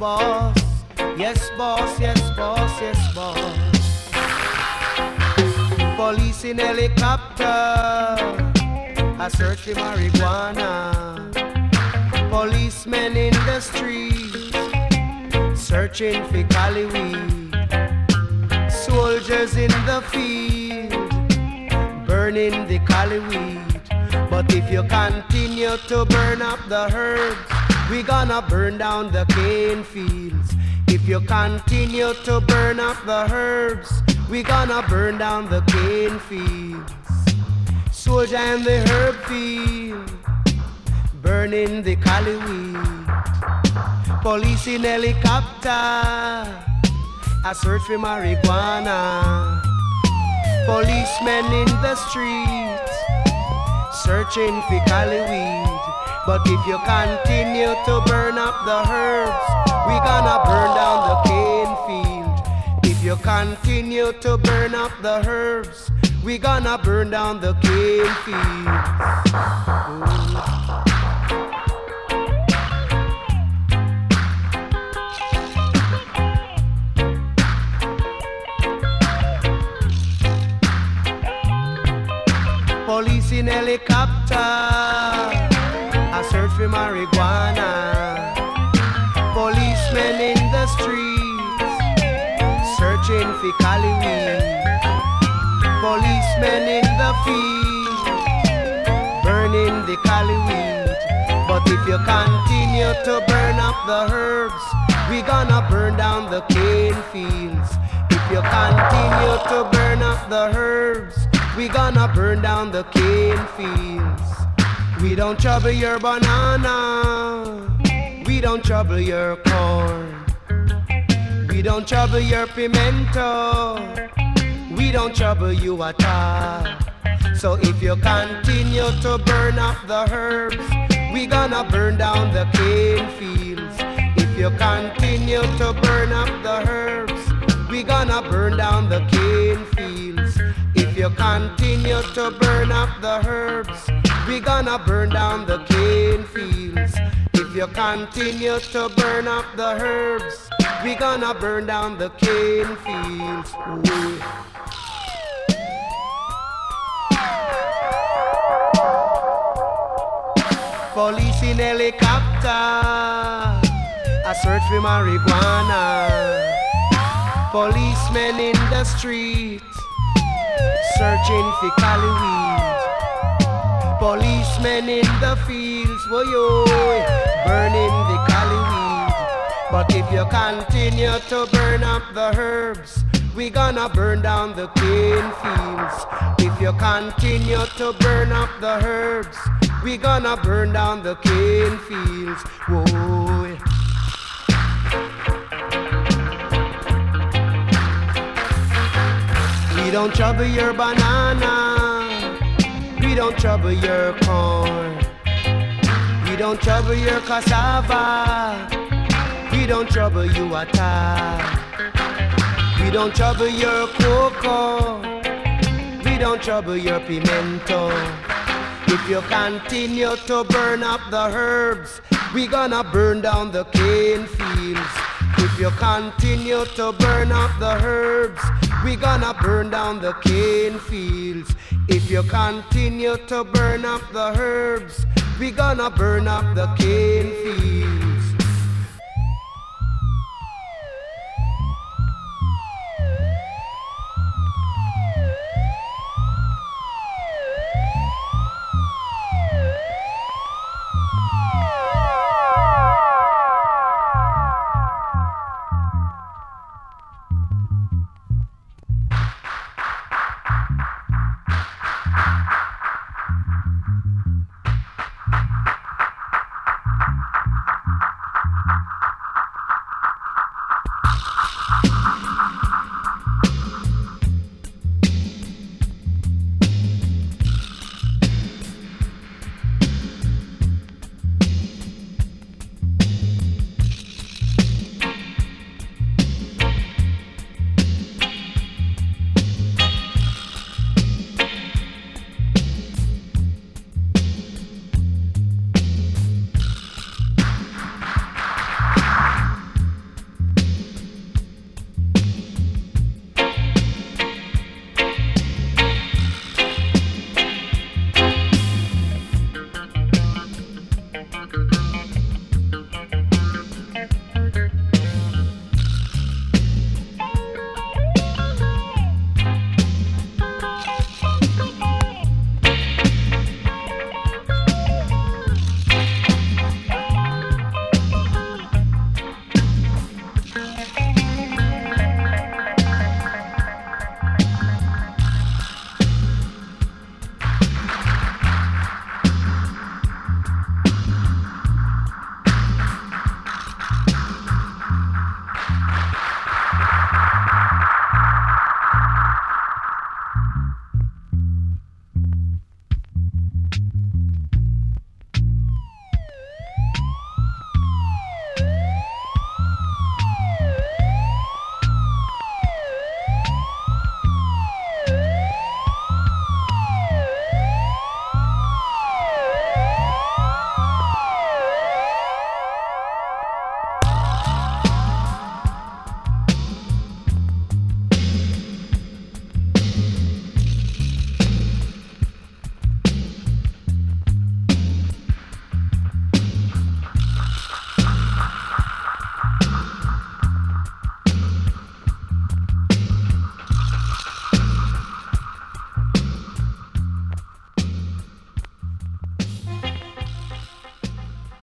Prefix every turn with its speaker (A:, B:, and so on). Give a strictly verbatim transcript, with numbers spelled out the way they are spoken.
A: boss. Yes, boss, yes, boss, yes, boss. Police in helicopter, I search for marijuana. Policemen in the streets, searching for cali weed. Soldiers in the field, burning the cali weed. But if you continue to burn up the herbs, we gonna burn down the cane fields. If you continue to burn up the herbs, we gonna burn down the cane fields. Soldier in the herb field, burning the cali weed. Police in helicopter, I search for marijuana. Policemen in the streets, searching for cali weed. But if you continue to burn up the herbs, we gonna burn down the cane field. If you continue to burn up the herbs, we gonna burn down the cane field. Police in helicopter, I search for marijuana. Policemen in the streets, searching for cali weed. Policemen in the field, burning the cali weed. But if you continue to burn up the herbs, we gonna burn down the cane fields. If you continue to burn up the herbs, we gonna burn down the cane fields. We don't trouble your banana, we don't trouble your corn. We don't trouble your pimento, we don't trouble you at all. So if you continue to burn up the herbs, we gonna burn down the cane fields. If you continue to burn up the herbs, we gonna burn down the cane fields. If you continue to burn up the herbs, we gonna burn down the cane fields. If you continue to burn up the herbs, we gonna burn down the cane fields. Ooh. Police in helicopter, I search for marijuana. Policemen in the streets, searching for cali weed. Policemen in the fields, whoa, yo, burning the cali weed. But if you continue to burn up the herbs, we gonna burn down the cane fields. If you continue to burn up the herbs, we gonna burn down the cane fields. Whoa. We don't trouble your banana, we don't trouble your corn. We don't trouble your cassava, we don't trouble you at all. We don't trouble your cocoa, we don't trouble your pimento. If you continue to burn up the herbs, we gonna burn down the cane fields. If you continue to burn up the herbs, we gonna burn down the cane fields. If you continue to burn up the herbs, we gonna burn up the cane fields.